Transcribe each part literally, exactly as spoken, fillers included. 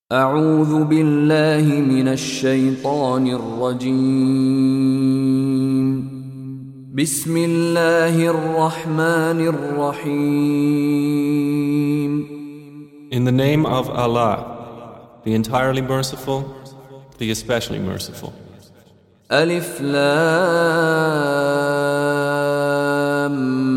أعوذ بالله من الشيطان الرجيم. بسم الله الرحمن الرحيم. In the name of Allah, the entirely merciful, the especially merciful. ألف لام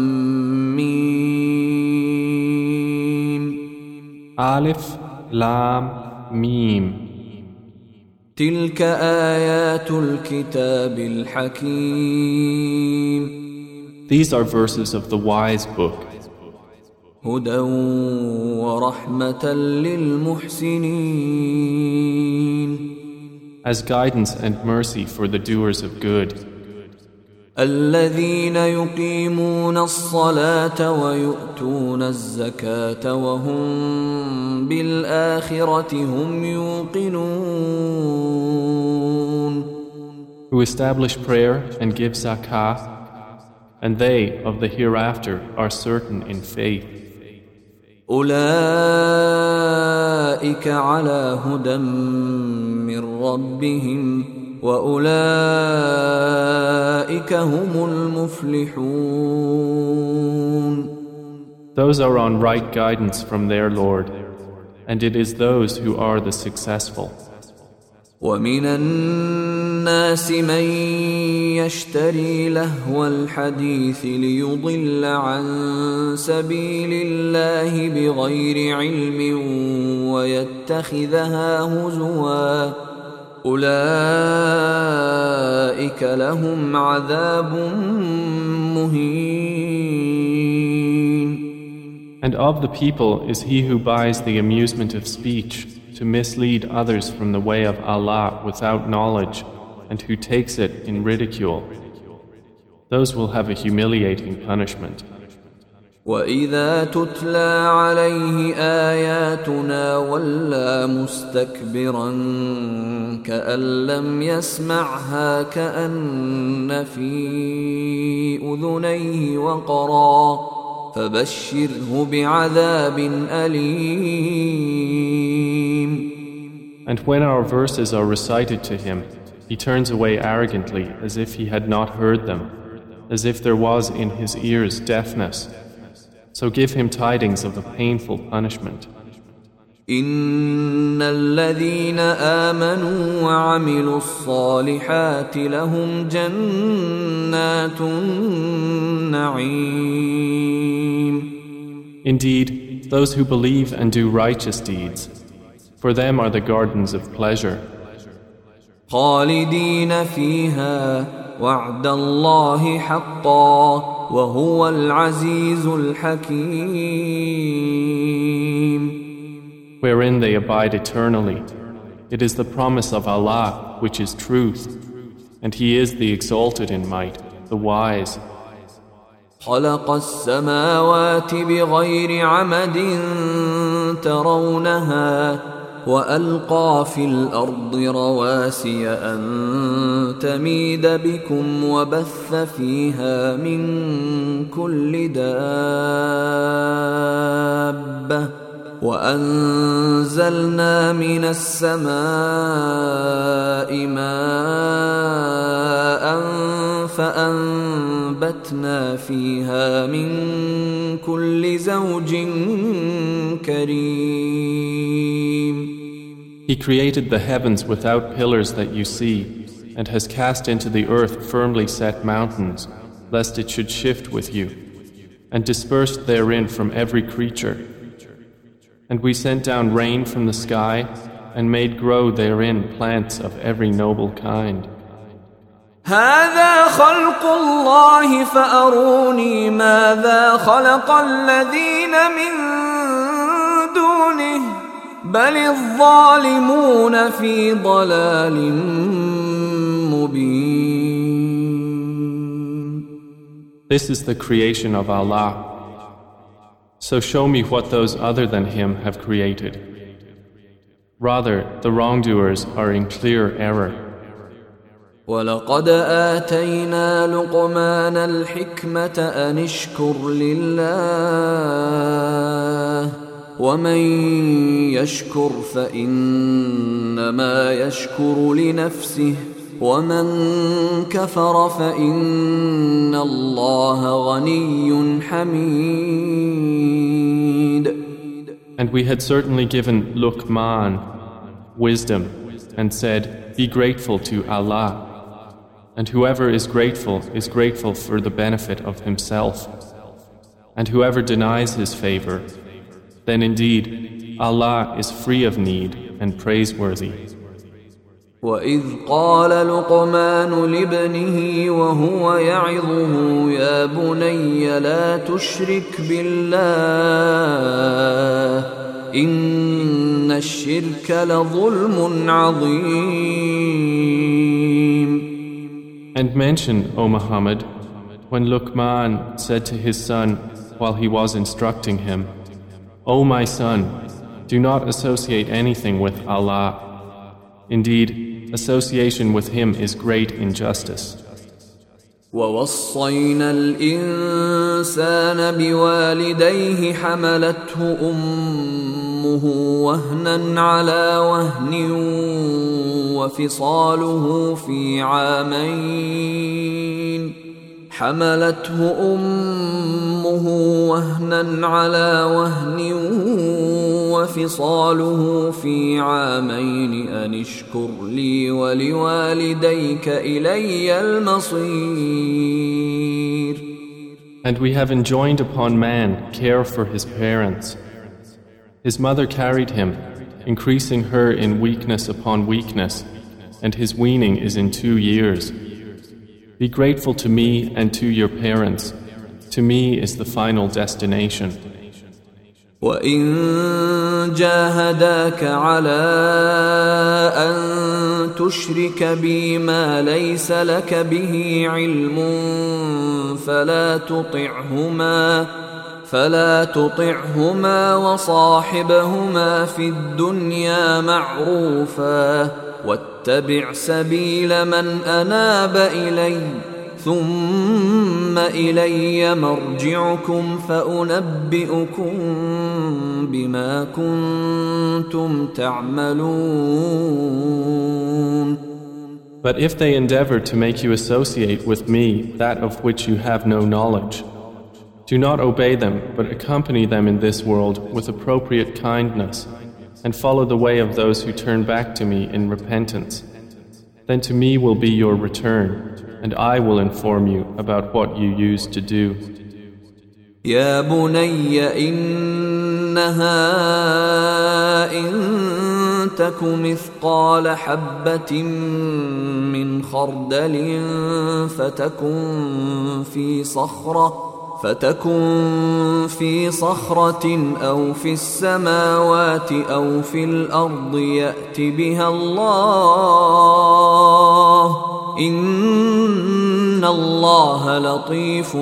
ميم. Alif, Lam, Mim. تلك آيات الكتاب الحكيم. These are verses of the wise book, هدى ورحمة للمحسنين. as guidance and mercy for the doers of good, الذين يقيمون الصلاة ويؤتون الزكاة وهم بالآخرة هم يوقنون. who establish prayer and give zakah, and they of the hereafter are certain in faith. أولئك على هدى من ربهم وأولئك هم المفلحون. Those are on right guidance from their Lord, and it is those who are the successful. ومن الناس من يشتري لهو الحديث ليضل عن سبيل الله بغير علم ويتخذها هزوا أولئك لهم عذاب مهين. And of the people is he who buys the amusement of speech to mislead others from the way of Allah without knowledge, and who takes it in ridicule. Those will have a humiliating punishment. وَإِذَا تُتْلَى عَلَيْهِ آيَاتُنَا وَلَّى مُسْتَكْبِرًا كَأَن لَّمْ يَسْمَعْهَا كَأَنَّ فِي أُذُنَيْهِ وَقْرًا فَبَشِّرْهُ بِعَذَابٍ أَلِيمٍ. And when our verses are recited to him, he turns away arrogantly as if he had not heard them, as if there was in his ears deafness. So give him tidings of a painful punishment. إن الذين آمنوا وعملوا الصالحات لهم جنات النعيم. Indeed, those who believe and do righteous deeds, for them are the gardens of pleasure. خالدين فيها وعد الله حقا وهو العزيز الحكيم. Wherein they abide eternally. It is the promise of Allah, which is truth, and He is the exalted in might, the wise. خلق السماوات بغير عمد ترونها وألقى في الأرض رواسي أن تميد بكم وبث فيها من كل دابة وأنزلنا من السماء ماء فأنبتنا فيها من كل زوج كريم. He created the heavens without pillars that you see, and has cast into the earth firmly set mountains, lest it should shift with you, and dispersed therein from every creature. And we sent down rain from the sky, and made grow therein plants of every noble kind. هذا خلق الله فأروني ماذا خلق الذين من دونه بل الظالمون في ضلال مبين. This is the creation of Allah. So show me what those other than Him have created. Rather, the wrongdoers are in clear error. وَلَقَدْ آتَيْنَا لُقْمَانَ الْحِكْمَةَ أَنِ اشْكُرْ لِلَّهِ ومن يشكر فإنما يشكر لنفسه ومن كفر فإن الله غني حميد. And we had certainly given Luqman wisdom and said, be grateful to Allah. And whoever is grateful is grateful for the benefit of himself. And whoever denies his favor, then indeed Allah is free of need and praiseworthy. وَإِذْ قَالَ لُقْمَانُ لِابْنِهِ وَهُوَ يَعِظُهُ يَا بُنَيَّ لَا تُشْرِكْ بِاللَّهِ إِنَّ الشِّرْكَ لَظُلْمٌ عَظِيمٌ. And mention, O Muhammad, when Luqman said to his son while he was instructing him, O my son, do not associate anything with Allah. Indeed, association with Him is great injustice. وَوَصَّيْنَا الْإِنسَانَ بِوَالِدَيْهِ حَمَلَتْهُ أُمُّهُ وَهْنًا عَلَى وَهْنٍ وَفِصَالُهُ فِي عَامَيْنِ حملته أمه وهنا على وهن وفصاله في عامين أن اشكر لي ولوالديك إلي المصير. And we have enjoined upon man care for his parents. His mother carried him, increasing her in weakness upon weakness, and his weaning is in two years. Be grateful to me and to your parents. To me is the final destination. وَإِن جَاهَدَاكَ عَلَىٰ أَن تُشْرِكَ بِي مَا لَيْسَ لَكَ بِهِ عِلْمٌ فَلَا تُطِعْهُمَا فَلَا تُطِعْهُمَا وَصَاحِبْهُمَا فِي الدُّنْيَا مَعْرُوفًا وَاتَّبِعْ سَبِيلَ مَنْ أَنَابَ إِلَيَّ ثُمَّ إِلَيَّ مَرْجِعُكُمْ فَأُنَبِّئُكُم بِمَا كُنتُمْ تَعْمَلُونَ. But if they endeavor to make you associate with me that of which you have no knowledge, do not obey them, but accompany them in this world with appropriate kindness, and follow the way of those who turn back to me in repentance. Then to me will be your return, and I will inform you about what you used to do. يا بني إنها إن تك مثقال حبة من خردل فتكن في صخرة فتكن في صخرة أو في السماوات أو في الأرض يأت بها الله إن الله لطيف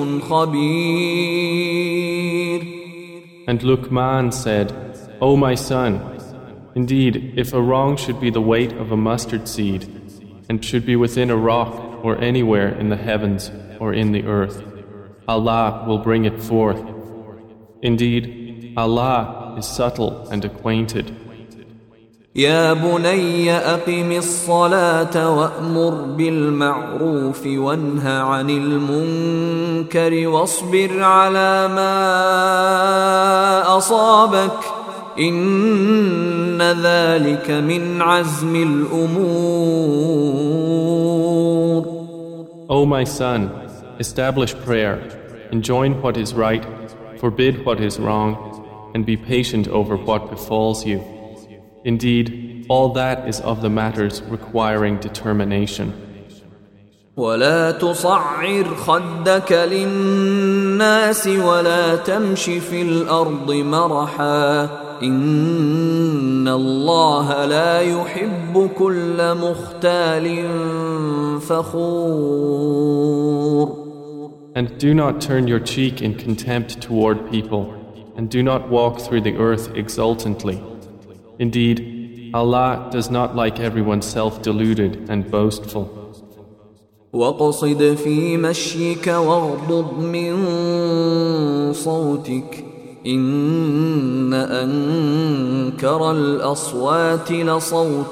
خبير. And Luqman said, O my son, indeed, if a wrong should be the weight of a mustard seed, and should be within a rock or anywhere in the heavens or in the earth, Allah will bring it forth. Indeed, Allah is subtle and acquainted. يا بني أقم الصلاة وأمر بالمعروف وانه عن المنكر واصبر على ما أصابك إن ذلك من عزم الأمور. O my son, establish prayer, enjoin what is right, forbid what is wrong, and be patient over what befalls you. Indeed, all that is of the matters requiring determination. ولا تصعر خدك للناس ولا تمش في الأرض مرحا إن الله لا يحب كل مختال فخور. And do not turn your cheek in contempt toward people, and do not walk through the earth exultantly. Indeed, Allah does not like everyone self-deluded and boastful. وَقَصِدْ فِي مَشْيِكَ وَاغْضُضْ مِنْ صَوْتِكَ إن أنكر الأصوات لصوت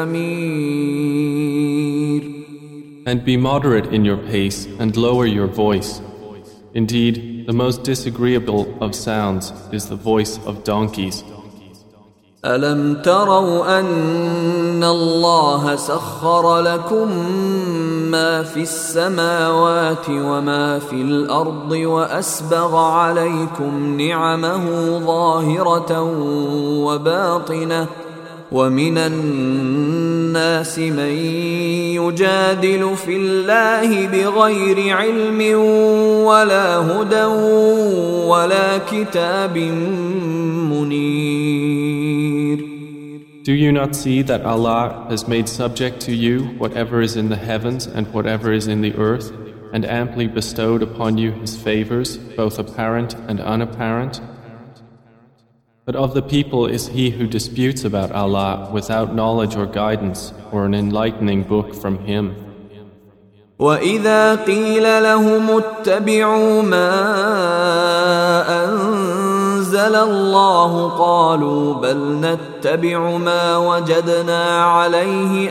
الحمير. And be moderate in your pace and lower your voice. Indeed, the most disagreeable of sounds is the voice of donkeys. ألم تروا أن الله سخر لكم ما في السماوات وما في الأرض وأسبغ عليكم نعمه ظاهرة وباطنة ومن الناس من يجادل في الله بغير علم ولا هدى ولا كتاب منير. Do you not see that Allah has made subject to you whatever is in the heavens and whatever is in the earth, and amply bestowed upon you His favors, both apparent and unapparent? But of the people is he who disputes about Allah without knowledge or guidance or an enlightening book from Him. وَإِذَا قِيلَ لَهُمُ اتَّبِعُوا مَا أَنزَلَ اللَّهُ قَالُوا بَلْ نَتَّبِعُ مَا وَجَدْنَا عَلَيْهِ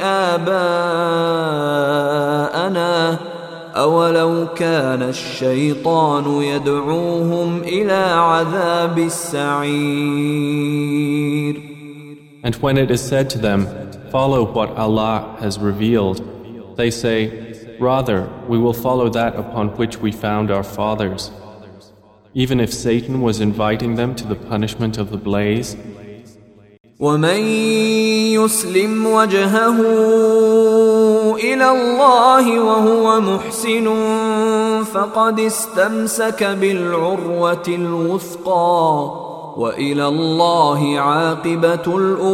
آبَاءَنَا أَوَلَوْ كَانَ الشَّيْطَانُ يَدْعُوهُمْ إِلَى عَذَابِ السَّعِيرِ. And when it is said to them, follow what Allah has revealed, they say, rather, we will follow that upon which we found our fathers. Even if Satan was inviting them to the punishment of the blaze. وَمَن يُسْلِمْ وَجْهَهُ إِلَى اللَّهِ وَهُوَ مُحْسِنٌ فَقَدِ اسْتَمْسَكَ بِالْعُرْوَةِ الْوُثْقَى وَإِلَى اللَّهِ عَاقِبَةُ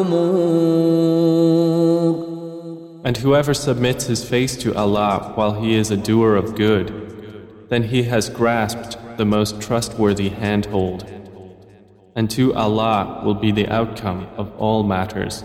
الْأُمُورِ. And whoever submits his face to Allah while he is a doer of good, then he has grasped the most trustworthy handhold. And to Allah will be the outcome of all matters.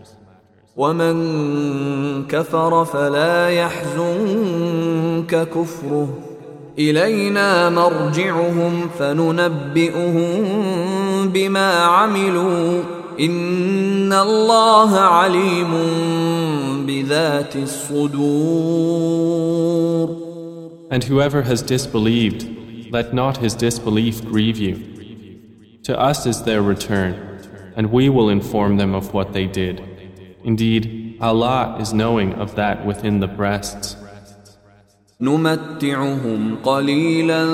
وَمَن كَفَرَ فَلَا يَحْزُنكَ كُفْرُهُ إِلَيْنَا مَرْجِعُهُمْ فَنُنَبِّئُهُم بِمَا عَمِلُوا إِنَّ اللَّهَ عَلِيمٌ بِذَاتِ الصُّدُورِ. And whoever has disbelieved, let not his disbelief grieve you. To us is their return, and we will inform them of what they did. Indeed, Allah is knowing of that within the breasts. نُمَتِّعُهُمْ قَلِيلًا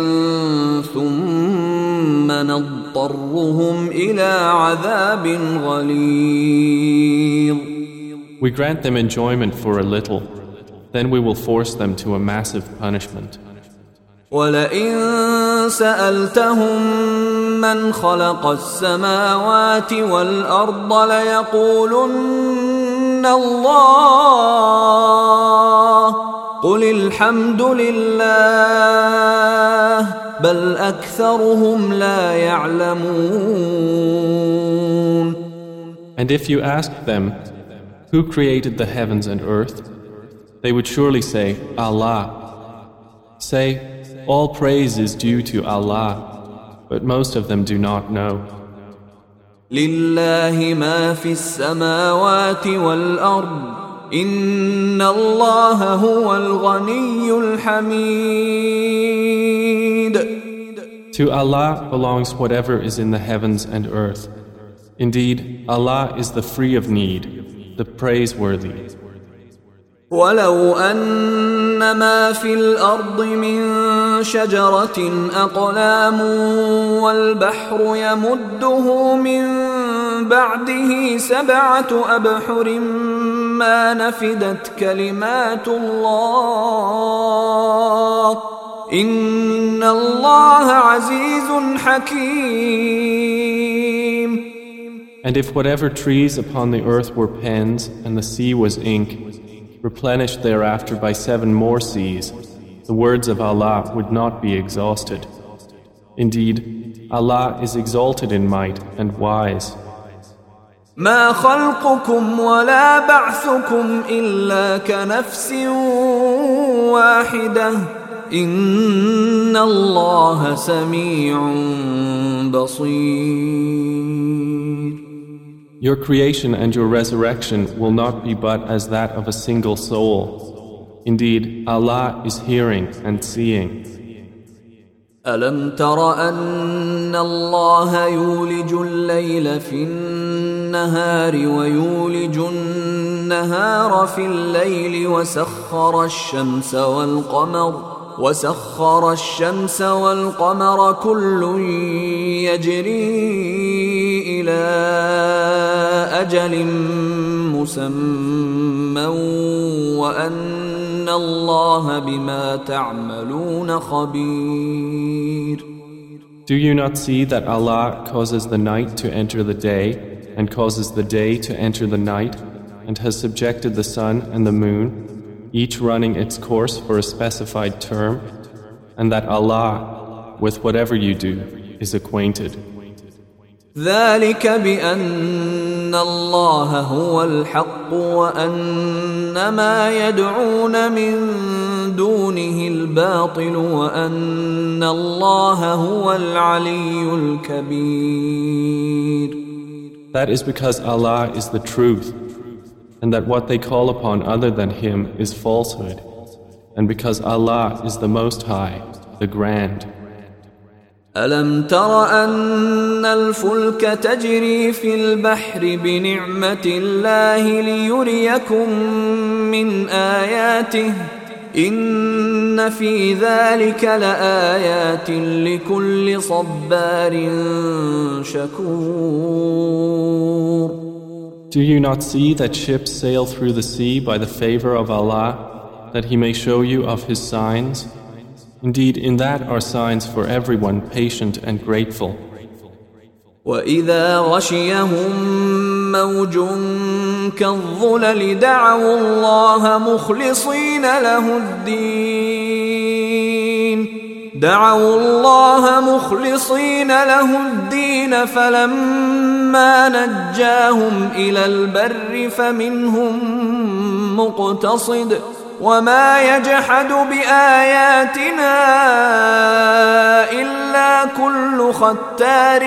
ثُمَّ نَضْطَرُّهُمْ إِلَى عَذَابٍ غَلِيظٍ. We grant them enjoyment for a little, then we will force them to a massive punishment. وَلَئِن سَأَلْتَهُم مَّنْ خَلَقَ السَّمَاوَاتِ وَالْأَرْضَ لَيَقُولُنَّ اللَّهُ قُلِ الْحَمْدُ لِلَّهِ بَلْ أَكْثَرُهُمْ لَا يَعْلَمُونَ. And if you ask them, who created the heavens and earth? They would surely say, Allah. Say, all praise is due to Allah, but most of them do not know. لِلَّهِ مَا فِي السَّمَاوَاتِ وَالْأَرْضِ إِنَّ اللَّهَ هُوَ الْغَنِيُّ الْحَمِيدُ. To Allah belongs whatever is in the heavens and earth. Indeed, Allah is the free of need, the praiseworthy. وَلَوْ أَنَّ مَا فِي الْأَرْضِ مِنْ شَجَرَةٍ أَقْلَامٌ وَالْبَحْرُ يَمُدُّهُ مِنْ بَعْدِهِ سَبْعَةُ أَبْحُرٍ مَا نَفِدَتْ كَلِمَاتُ اللَّهِ إِنَّ اللَّهَ عَزِيزٌ حَكِيمٌ. And if whatever trees upon the earth were pens and the sea was ink, replenished thereafter by seven more seas, the words of Allah would not be exhausted. Indeed, Allah is exalted in might and wise. ما خلقكم ولا بعثكم إلا كنفس واحدة إن الله سميع بصير. Your creation and your resurrection will not be but as that of a single soul. Indeed, Allah is hearing and seeing. ألم تر أن الله يولج الليل في النهار ويولج النهار في الليل وسخر الشمس والقمر وسخر الشمس والقمر كل يجري إلى أجل مسمى وأن الله بما تعملون خبير. Do you not see that Allah causes the night to enter the day and causes the day to enter the night and has subjected the sun and the moon, each running its course for a specified term, and that Allah, with whatever you do, is acquainted? ذلك بأن الله هو الحق وأن ما يدعون من دونه الباطل وأن الله هو العلي الكبير. That is because Allah is the truth, and that what they call upon other than Him is falsehood, and because Allah is the Most High, the Grand. ألم تر أن الفلك تجري في البحر بنعمة الله ليريكم من آياته إن في ذلك لآيات لكل صبار شكور. Do you not see that ships sail through the sea by the favor of Allah, that He may show you of His signs? Indeed, in that are signs for everyone patient and grateful. وَإِذَا غَشِيَهُم مَّوْجٌ كَالظُّلَلِ دَعَوُا اللَّهَ مُخْلِصِينَ لَهُ الدِّينَ دَعَوُا اللَّهَ مُخْلِصِينَ لَهُ الدِّينَ فَلَمَّا نَجَّاهُمْ إِلَى الْبَرِّ فَمِنْهُم مُّقْتَصِدٌ وما يجحد بآياتنا إلا كل ختار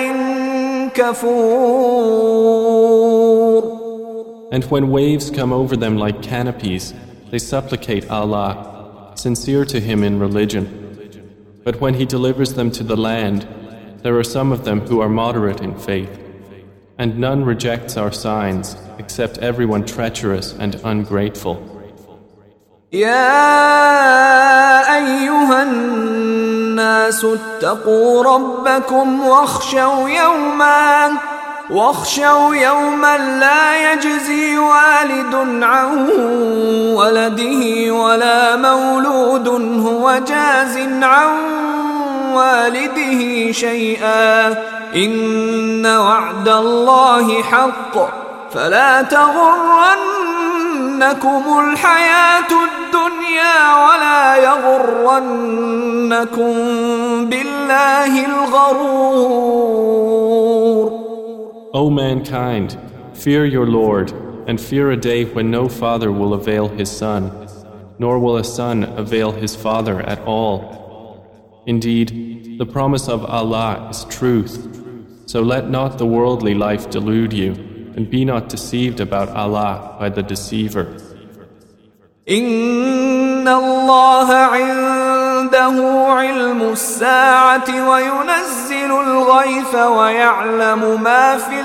كفور. And when waves come over them like canopies, they supplicate Allah, sincere to Him in religion. But when He delivers them to the land, there are some of them who are moderate in faith. And none rejects our signs, except everyone treacherous and ungrateful. يا أيها الناس اتقوا ربكم واخشوا يوما واخشوا يوما لا يجزي والد عن ولده ولا مولود هو جاز عن والده شيئا إن وعد الله حق فلا تغرنكم الحياة الدنيا ولا يغرنكم بالله الغرور. O mankind, fear your Lord, and fear a day when no father will avail his son, nor will a son avail his father at all. Indeed, the promise of Allah is truth, so let not the worldly life delude you, and be not deceived about Allah by the deceiver. إن الله عنده علم الساعة وينزل الغيث ويعلم ما في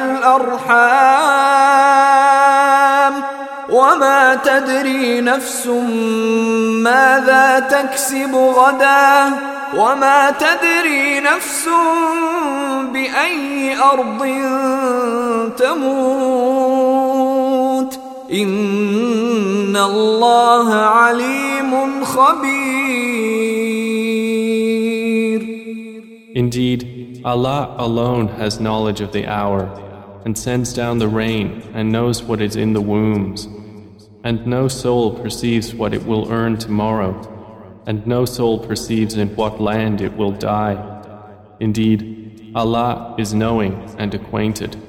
الأرحام وما تدري نفس ماذا تكسب غدا وما تدري نفس بأي أرض تموت إن الله عليم خبير. Indeed, Allah alone has knowledge of the hour and sends down the rain and knows what is in the wombs. And no soul perceives what it will earn tomorrow, and no soul perceives in what land it will die. Indeed, Allah is knowing and acquainted.